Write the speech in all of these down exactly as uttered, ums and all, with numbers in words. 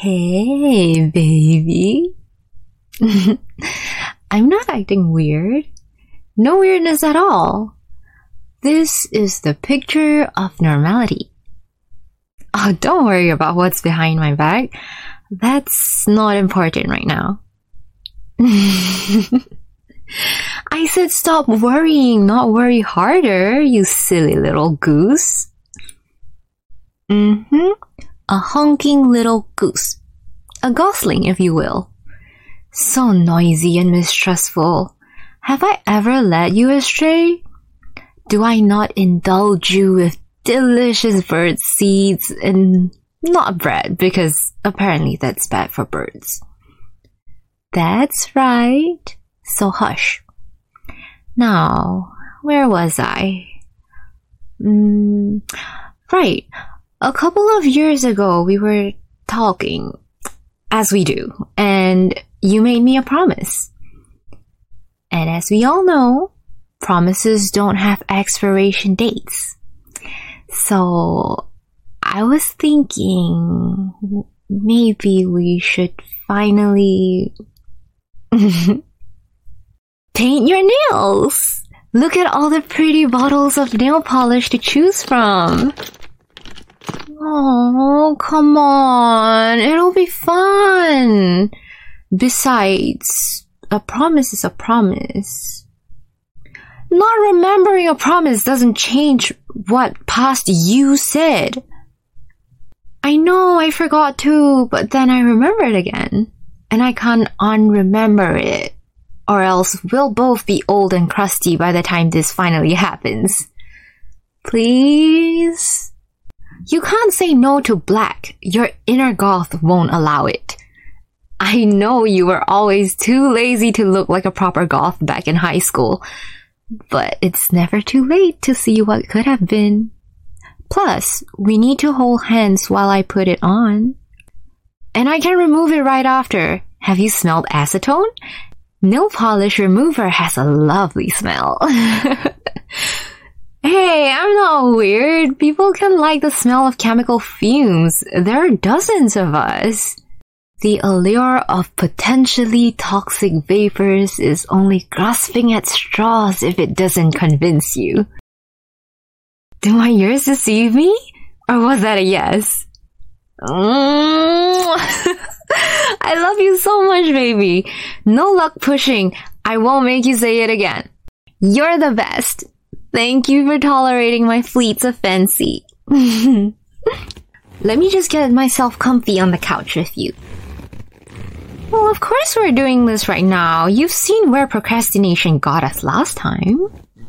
Hey, baby. I'm not acting weird. No weirdness at all. This is the picture of normality. Oh, don't worry about what's behind my back. That's not important right now. I said stop worrying, not worry harder, you silly little goose. Mm-hmm. A honking little goose. A gosling, if you will. So noisy and mistrustful. Have I ever led you astray? Do I not indulge you with delicious bird seeds and not bread, because apparently that's bad for birds? That's right. So hush. Now, where was I? Mm, right. A couple of years ago, we were talking, as we do, and you made me a promise. And as we all know, promises don't have expiration dates. So, I was thinking maybe we should finally paint your nails. Look at all the pretty bottles of nail polish to choose from. Oh, come on. It'll be fun. Besides, a promise is a promise. Not remembering a promise doesn't change what past you said. I know I forgot to, but then I remembered again. And I can't unremember it. Or else we'll both be old and crusty by the time this finally happens. Please? You can't say no to black. Your inner goth won't allow it. I know you were always too lazy to look like a proper goth back in high school. But it's never too late to see what could have been. Plus, we need to hold hands while I put it on. And I can remove it right after. Have you smelled acetone? Nail polish remover has a lovely smell. Hey, I'm not weird. People can like the smell of chemical fumes. There are dozens of us. The allure of potentially toxic vapors is only grasping at straws if it doesn't convince you. Do my ears deceive me? Or was that a yes? Mm. I love you so much, baby. No luck pushing. I won't make you say it again. You're the best. Thank you for tolerating my fleets of fancy. Let me just get myself comfy on the couch with you. Well, of course we're doing this right now. You've seen where procrastination got us last time.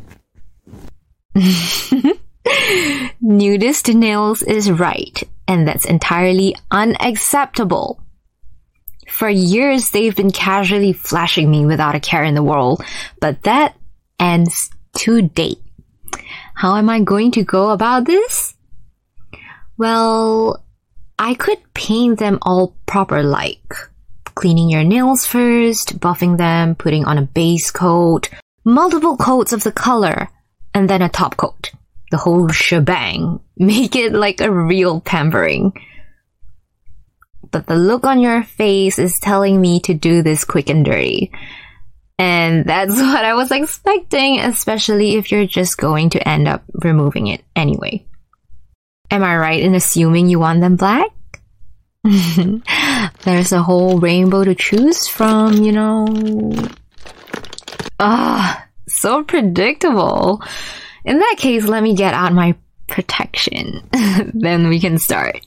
Nudist nails is right, and that's entirely unacceptable. For years, they've been casually flashing me without a care in the world, but that ends today. How am I going to go about this? Well, I could paint them all proper like. Cleaning your nails first, buffing them, putting on a base coat, multiple coats of the color, and then a top coat. The whole shebang. Make it like a real pampering. But the look on your face is telling me to do this quick and dirty. And that's what I was expecting, especially if you're just going to end up removing it anyway. Am I right in assuming you want them black? There's a whole rainbow to choose from, you know. Ah, so predictable. In that case, let me get out my protection. Then we can start.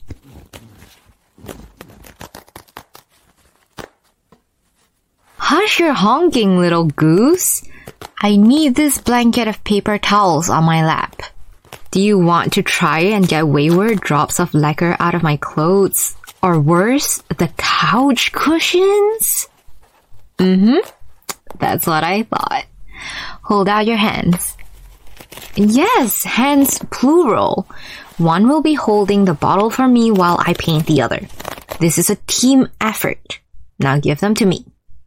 Hush your honking, little goose. I need this blanket of paper towels on my lap. Do you want to try and get wayward drops of lacquer out of my clothes? Or worse, the couch cushions? Mm-hmm. That's what I thought. Hold out your hands. Yes, hands plural. One will be holding the bottle for me while I paint the other. This is a team effort. Now give them to me.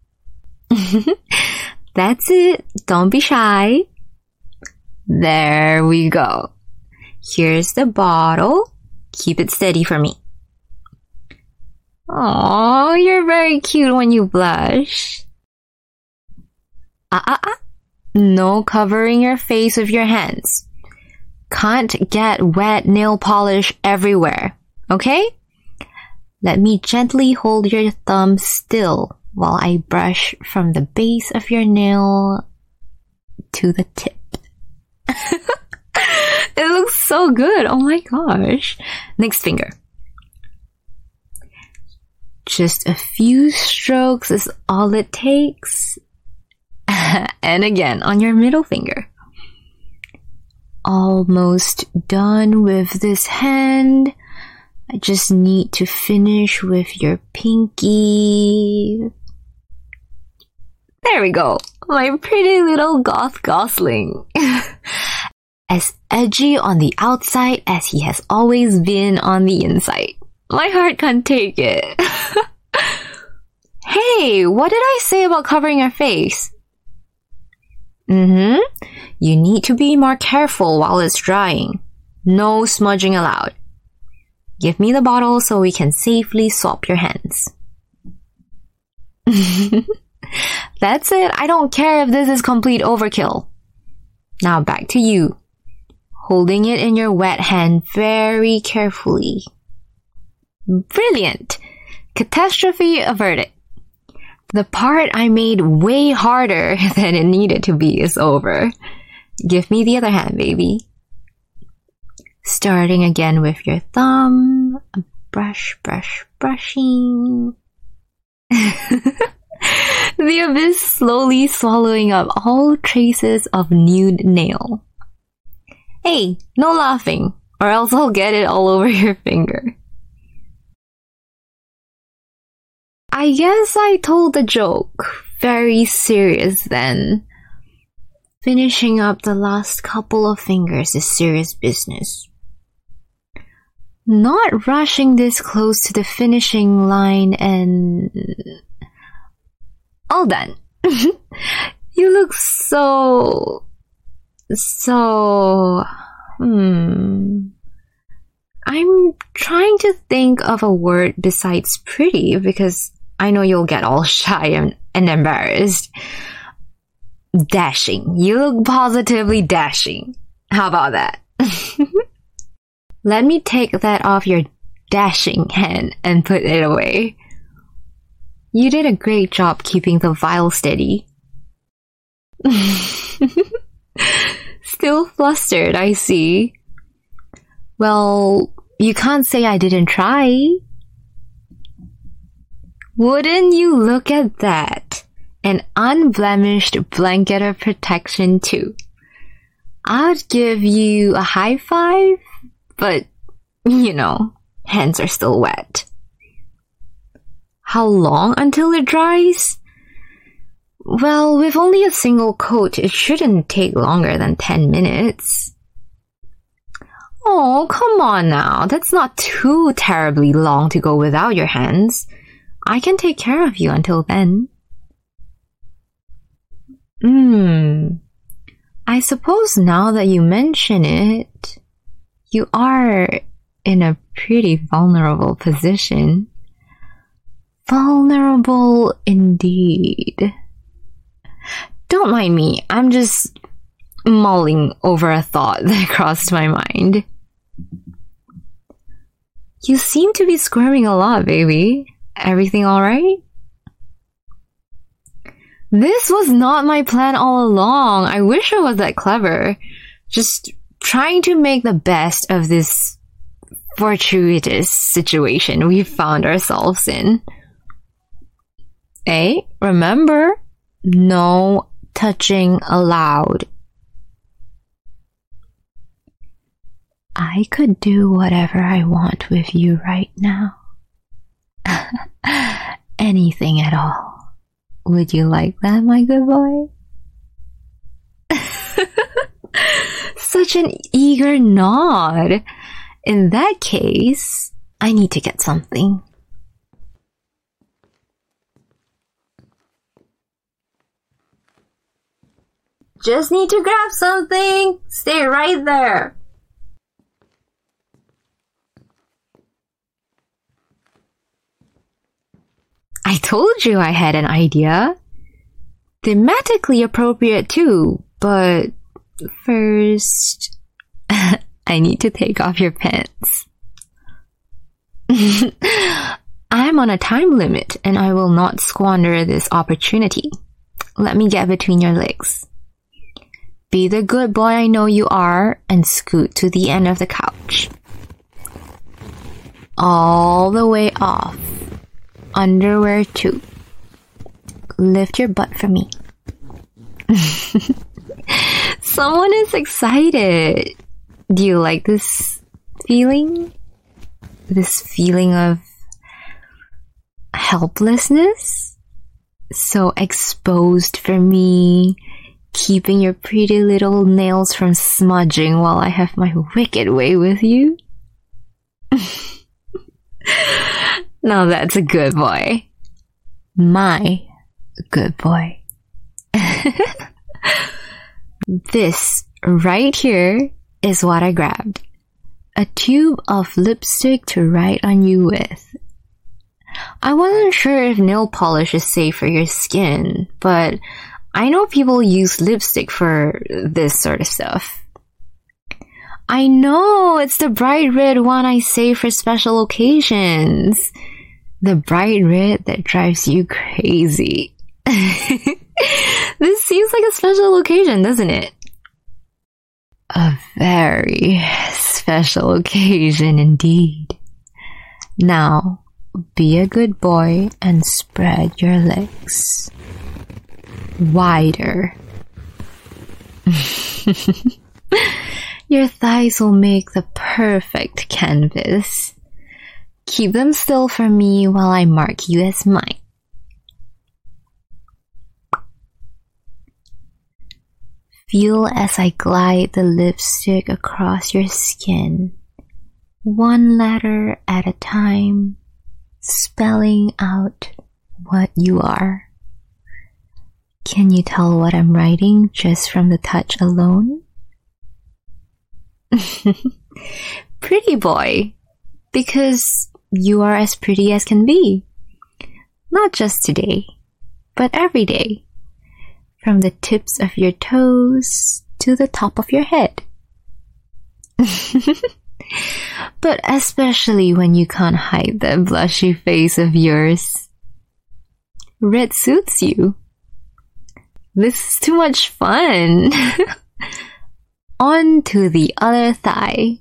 That's it. Don't be shy. There we go. Here's the bottle. Keep it steady for me. Oh, you're very cute when you blush. Ah, ah, ah. No covering your face with your hands. Can't get wet nail polish everywhere, okay? Let me gently hold your thumb still while I brush from the base of your nail to the tip. It looks so good. Oh my gosh. Next finger. Just a few strokes is all it takes. And again on your middle finger. Almost done with this hand. I just need to finish with your pinky. There we go. My pretty little goth gosling. As edgy on the outside as he has always been on the inside. My heart can't take it. Hey, what did I say about covering your face? Mm-hmm. You need to be more careful while it's drying. No smudging allowed. Give me the bottle so we can safely swap your hands. That's it. I don't care if this is complete overkill. Now back to you. Holding it in your wet hand very carefully. Brilliant! Catastrophe averted. The part I made way harder than it needed to be is over. Give me the other hand, baby. Starting again with your thumb. Brush, brush, brushing. The abyss slowly swallowing up all traces of nude nail. Hey, no laughing, or else I'll get it all over your finger. I guess I told the joke very serious then. Finishing up the last couple of fingers is serious business. Not rushing this close to the finishing line and... all done. You look so... so... Hmm... I'm trying to think of a word besides pretty because I know you'll get all shy and, and embarrassed. Dashing. You look positively dashing. How about that? Let me take that off your dashing hand and put it away. You did a great job keeping the vial steady. Still flustered, I see. Well, you can't say I didn't try. Wouldn't you look at that? An unblemished blanket of protection too. I'd give you a high five, but, you know, hands are still wet. How long until it dries? Well, with only a single coat, it shouldn't take longer than ten minutes. Oh, come on now. That's not too terribly long to go without your hands. I can take care of you until then. Hmm. I suppose now that you mention it, you are in a pretty vulnerable position. Vulnerable indeed. Don't mind me. I'm just mulling over a thought that crossed my mind. You seem to be squirming a lot, baby. Everything alright? This was not my plan all along. I wish I was that clever. Just trying to make the best of this fortuitous situation we found ourselves in. Hey, remember? No touching allowed. I could do whatever I want with you right now. Anything at all. Would you like that, my good boy? Such an eager nod. In that case, I need to get something. Just need to grab something. Stay right there. told you I had an idea. Thematically appropriate too, but first, I need to take off your pants. I'm on a time limit and I will not squander this opportunity. Let me get between your legs. Be the good boy I know you are and scoot to the end of the couch. All the way off. Underwear too. Lift your butt for me. Someone is excited. Do you like this feeling? This feeling of helplessness? So exposed for me, keeping your pretty little nails from smudging while I have my wicked way with you? Now that's a good boy. My good boy. This right here is what I grabbed. A tube of lipstick to write on you with. I wasn't sure if nail polish is safe for your skin, but I know people use lipstick for this sort of stuff. I know, it's the bright red one I save for special occasions. The bright red that drives you crazy. This seems like a special occasion, doesn't it? A very special occasion indeed. Now, be a good boy and spread your legs wider. Your thighs will make the perfect canvas. Keep them still for me while I mark you as mine. Feel as I glide the lipstick across your skin, one letter at a time, spelling out what you are. Can you tell what I'm writing just from the touch alone? Pretty boy, because you are as pretty as can be. Not just today, but every day. From the tips of your toes to the top of your head. But especially when you can't hide that blushy face of yours. Red suits you. This is too much fun. On to the other thigh.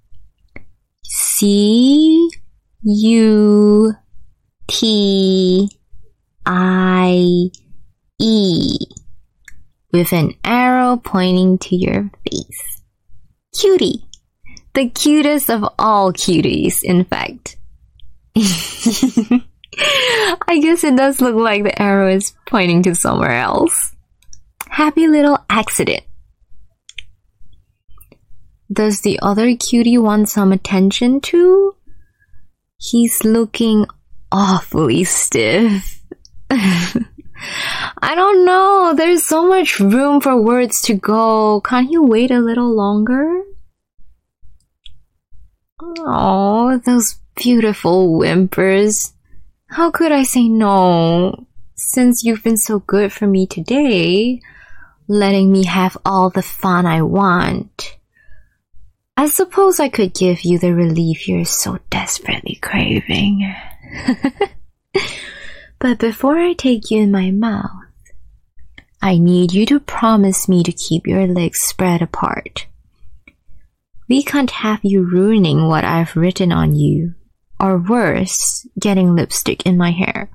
C U T I E with an arrow pointing to your face. Cutie. The cutest of all cuties, in fact. I guess it does look like the arrow is pointing to somewhere else. Happy little accident. Does the other cutie want some attention too? He's looking awfully stiff. I don't know. There's so much room for words to go. Can't you wait a little longer? Oh, those beautiful whimpers. How could I say no? Since you've been so good for me today, letting me have all the fun I want. I suppose I could give you the relief you're so desperately craving. But before I take you in my mouth, I need you to promise me to keep your legs spread apart. We can't have you ruining what I've written on you, or worse, getting lipstick in my hair.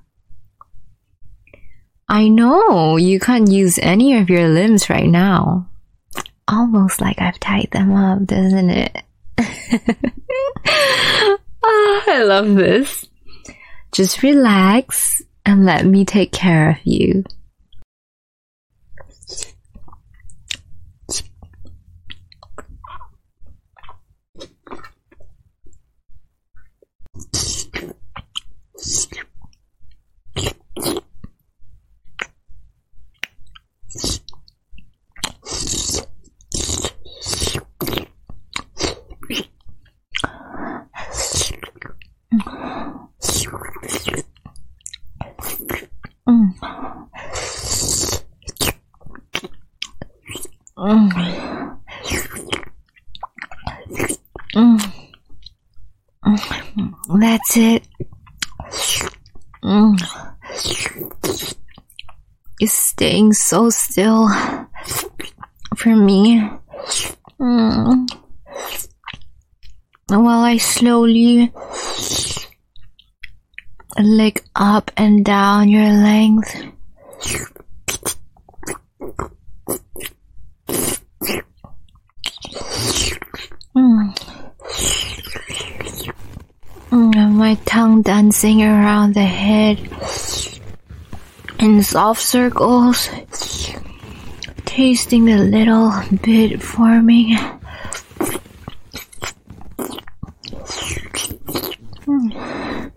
I know, you can't use any of your limbs right now. Almost like I've tied them up, doesn't it? Oh, I love this. Just relax and let me take care of you. That's it. Mm. It's staying so still for me. Mm. While I slowly lick up and down your length. Mm. Mm, my tongue dancing around the head in soft circles, tasting the little bit forming. Mm.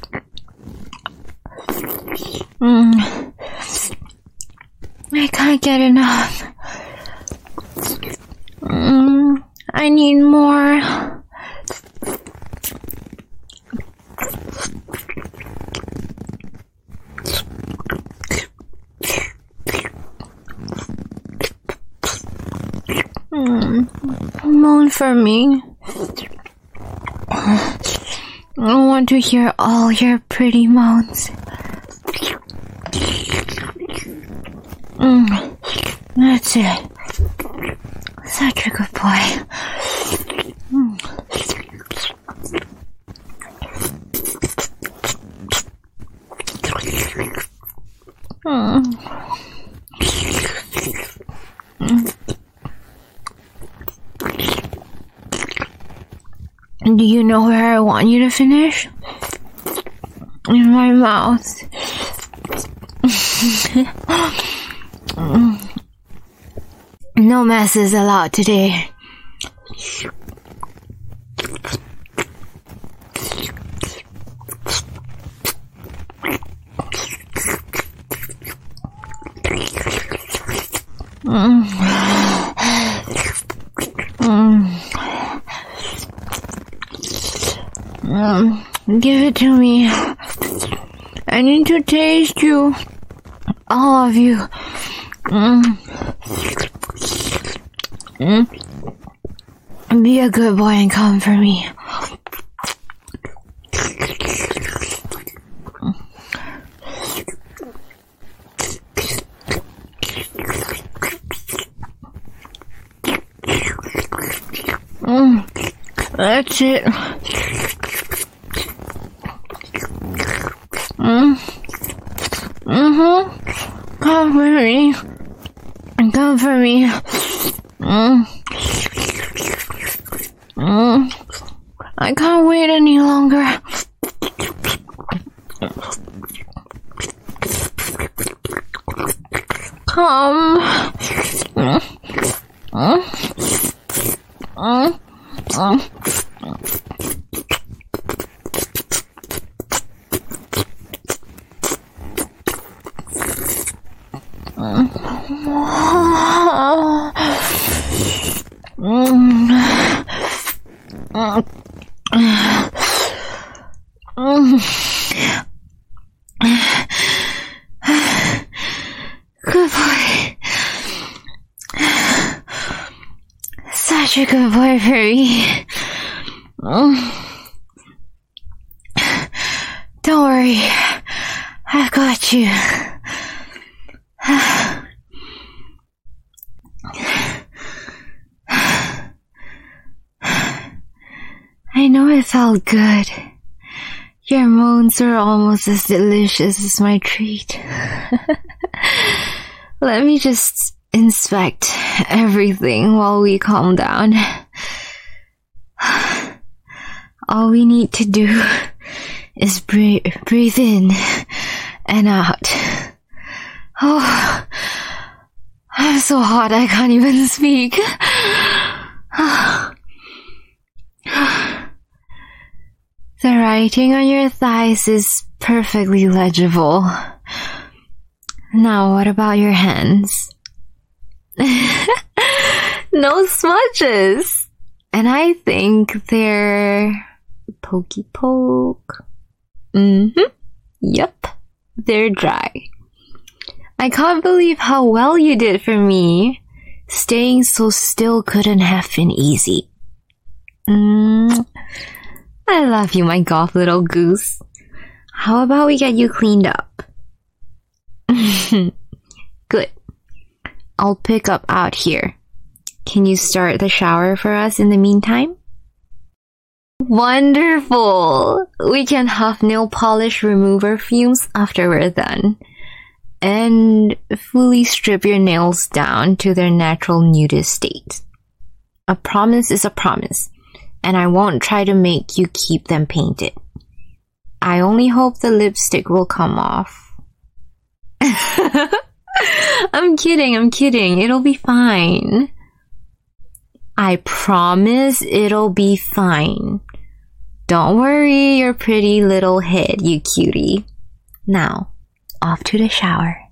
Mm. I can't get enough. Mm. I need more. Mm. Moan for me. I want to hear all your pretty moans. Mm. That's it. Such a good boy. Mm. Mm. Mm. Do you know where I want you to finish? In my mouth. No messes allowed today. Mm. Mm. Mm. Give it to me. I need to taste you. All of you. Mm. Mm. Be a good boy and come for me. Mm. That's it. Mm. Mm-hmm. Come for me. Come for me. Mm. Mm. I can't wait any longer. Come. Mm. Mm. Mm. Mm. Good boy. Such a good boy for me. Don't worry. I've got you. I know it felt good. Your moans are almost as delicious as my treat. Let me just inspect everything while we calm down. All we need to do is breathe, breathe in and out. Oh, I'm so hot I can't even speak. The writing on your thighs is perfectly legible. Now, what about your hands? No smudges! And I think they're pokey poke. Mm-hmm. Yep. They're dry. I can't believe how well you did for me. Staying so still couldn't have been easy. Mm. I love you, my goth little goose. How about we get you cleaned up? Good. I'll pick up out here. Can you start the shower for us in the meantime? Wonderful! We can have nail polish remover fumes after we're done. And fully strip your nails down to their natural nudist state. A promise is a promise, and I won't try to make you keep them painted. I only hope the lipstick will come off. I'm kidding, I'm kidding. It'll be fine. I promise it'll be fine. Don't worry your pretty little head, you cutie. Now, off to the shower.